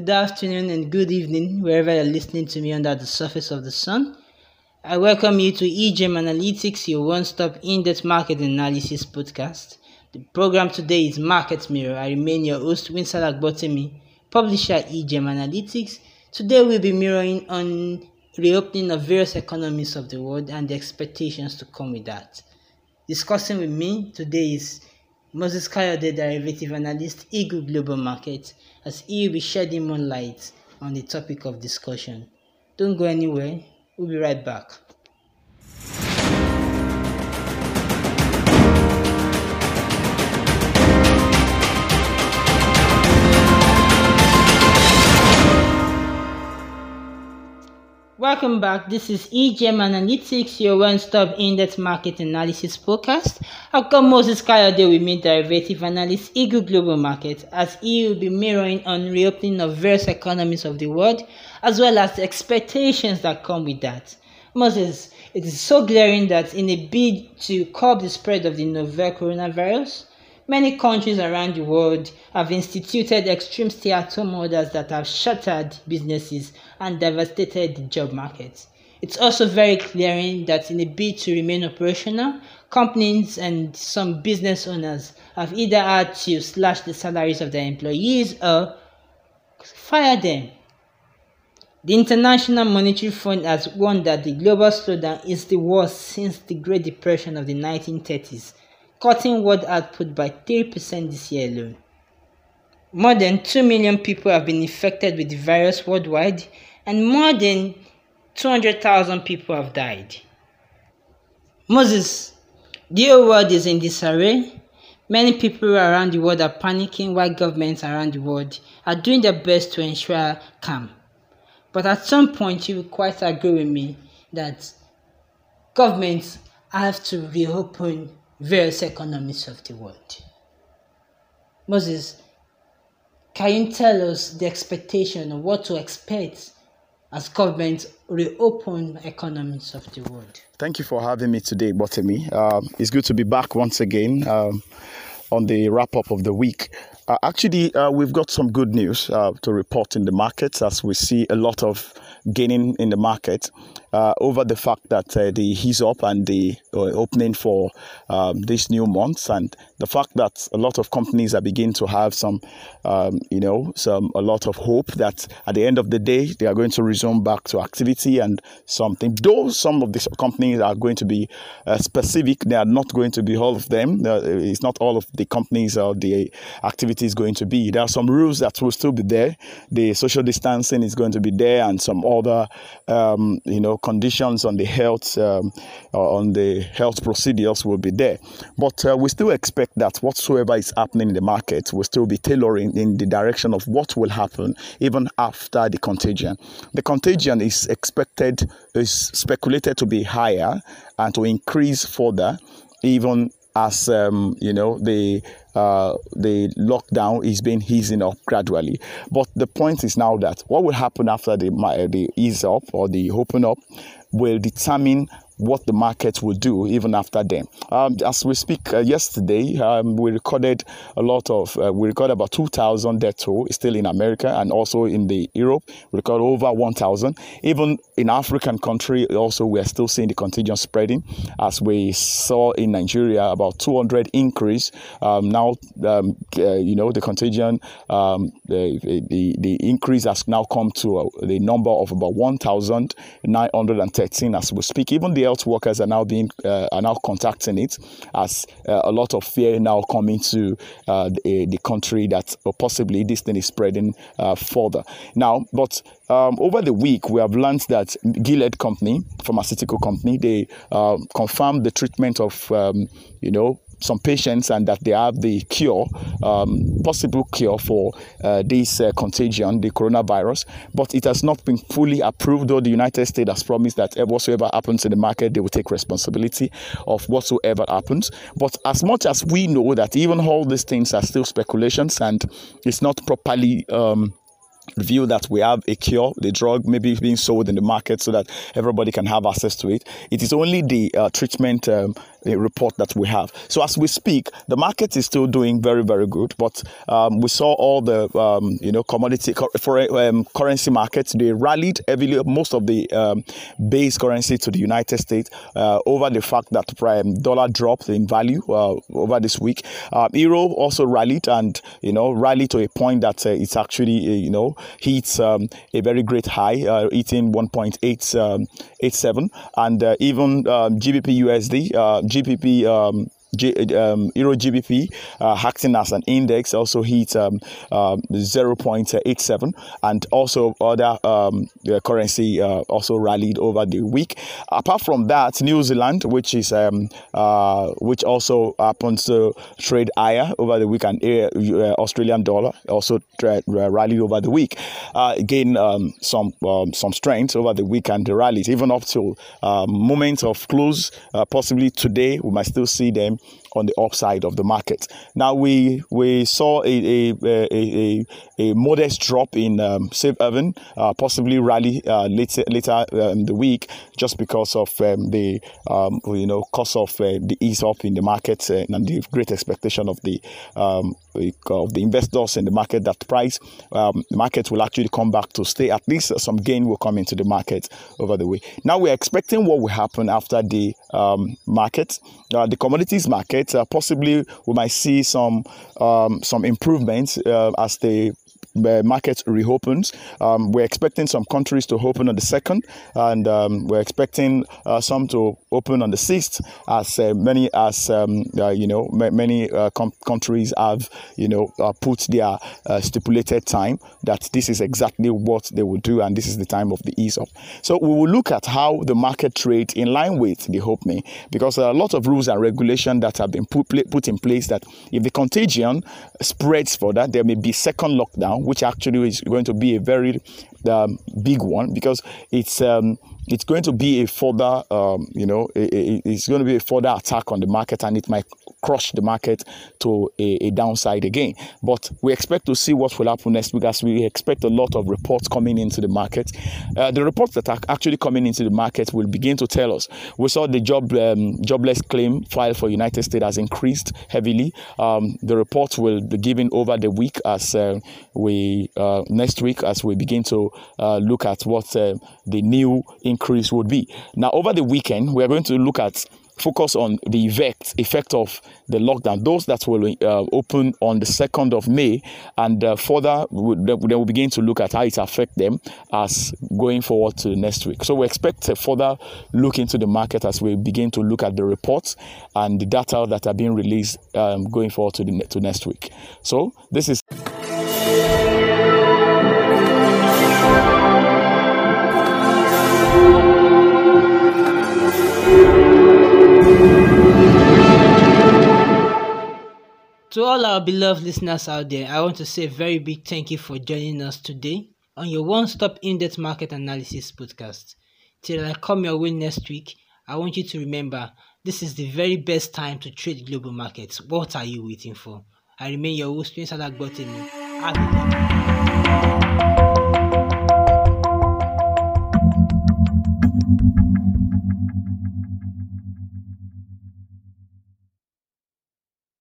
good afternoon, and good evening, wherever you're listening to me under the surface of the sun. I welcome you to EGEM Analytics, your one-stop in-depth market analysis podcast. The program today is Market Mirror. I remain your host, Winsor Agbotemi, publisher at EGEM Analytics. Today we'll be mirroring on reopening of various economies of the world and the expectations to come with that. Discussing with me today is Moses Kayode, derivative analyst, Eagle Global Market, as he will be shedding more light on the topic of discussion. Don't go anywhere, we'll be right back. Welcome back. This is EGEM Analytics, your one-stop in-depth market analysis podcast. I've got Moses Kayode with me, derivative analyst, Eagle Global Market, as he will be mirroring on reopening of various economies of the world, as well as the expectations that come with that. Moses, it is so glaring that in a bid to curb the spread of the novel coronavirus, many countries around the world have instituted extreme stay-at-home orders that have shattered businesses and devastated the job market. It's also very glaring that in a bid to remain operational, companies and some business owners have either had to slash the salaries of their employees or fire them. The International Monetary Fund has warned that the global slowdown is the worst since the Great Depression of the 1930s, cutting world output by 3% this year alone. More than 2 million people have been infected with the virus worldwide, and more than 200,000 people have died. Moses, the whole world is in disarray. Many people around the world are panicking, while governments around the world are doing their best to ensure calm. But at some point, you will quite agree with me that governments have to reopen various economies of the world. Moses, can you tell us the expectation of what to expect as governments reopen economies of the world? Thank you for having me today, Botemi. It's good to be back once again on the wrap-up of the week. We've got some good news to report in the markets, as we see a lot of gaining in the market over the fact that the ease up and the opening for these new months, and the fact that a lot of companies are beginning to have a lot of hope that at the end of the day they are going to resume back to activity and something. Though some of these companies are going to be specific, they are not going to be all of them. It's not all of the companies or the activity is going to be. There are some rules that will still be there. The social distancing is going to be there, and some other conditions on the health procedures will be there. But we still expect that whatsoever is happening in the market will still be tailoring in the direction of what will happen even after the contagion. The contagion is speculated to be higher and to increase further, even as the lockdown is being easing up gradually. But the point is now that what will happen after the ease up or the open up will determine what the market will do even after them. As we speak, yesterday we recorded about 2,000 death toll still in America, and also in the Europe we recorded over 1,000. Even in African country also we are still seeing the contagion spreading, as we saw in Nigeria about 200 increase. The contagion, the increase has now come to the number of about 1,913 as we speak. Even the health workers are now contacting it, as a lot of fear now coming to the country that possibly this thing is spreading further now. But over the week we have learned that Gilead company, pharmaceutical company, they confirmed the treatment of some patients, and that they have the possible cure for this contagion, the coronavirus. But it has not been fully approved, though the United States has promised that whatsoever happens in the market, they will take responsibility of whatsoever happens. But as much as we know that even all these things are still speculations, and it's not properly view that we have a cure, the drug maybe being sold in the market so that everybody can have access to it. It is only the treatment report that we have. So as we speak, the market is still doing very, very good. But we saw all the commodity currency markets. They rallied heavily. Most of the base currency to the United States over the fact that dollar dropped in value over this week. Euro also rallied, and rallied to a point that it's actually hit a very great high, hitting 1.87, and even GBP USD, Euro GBP acting as an index also hit 0.87, and also other currency also rallied over the week. Apart from that, New Zealand, which also happens to trade higher over the week, and Australian dollar also rallied over the week. Again, some strength over the week, and the rallies even up to moment of close. Possibly today, we might still see them on the upside of the market. Now we saw a modest drop in Safe Haven, possibly rally later in the week, just because of the cost of the ease up in the market and the great expectation of the investors in the market that the market will actually come back to stay. At least some gain will come into the market over the way. Now we're expecting what will happen after the market, the commodities market. Possibly we might see some improvements as the market reopens. We're expecting some countries to open on the 2nd, and we're expecting some to open on the 6th, as many as many countries have put their stipulated time that this is exactly what they will do, and this is the time of the ease up. So we will look at how the market trades in line with the HOPE, because there are a lot of rules and regulations that have been put in place that if the contagion spreads further, there may be second lockdown, which actually is going to be a very big one, because it's going to be a further it's going to be a further attack on the market, and it might crush the market to a downside again. But we expect to see what will happen next week, as we expect a lot of reports coming into the market. The reports that are actually coming into the market will begin to tell us. We saw the jobless claim file for United States has increased heavily. The reports will be given over the week, as next week, as we begin to look at what the new increase would be. Now, over the weekend, we are going to focus on the effect of the lockdown, those that will open on the 2nd of May, and further, then we'll begin to look at how it affects them as going forward to next week. So we expect a further look into the market as we begin to look at the reports and the data that are being released going forward to next week. So this is... To all our beloved listeners out there, I want to say a very big thank you for joining us today on your one-stop in-depth market analysis podcast. Till I come your way next week, I want you to remember, this is the very best time to trade global markets. What are you waiting for? I remain your host, Prince Alagbotini. Have a good day.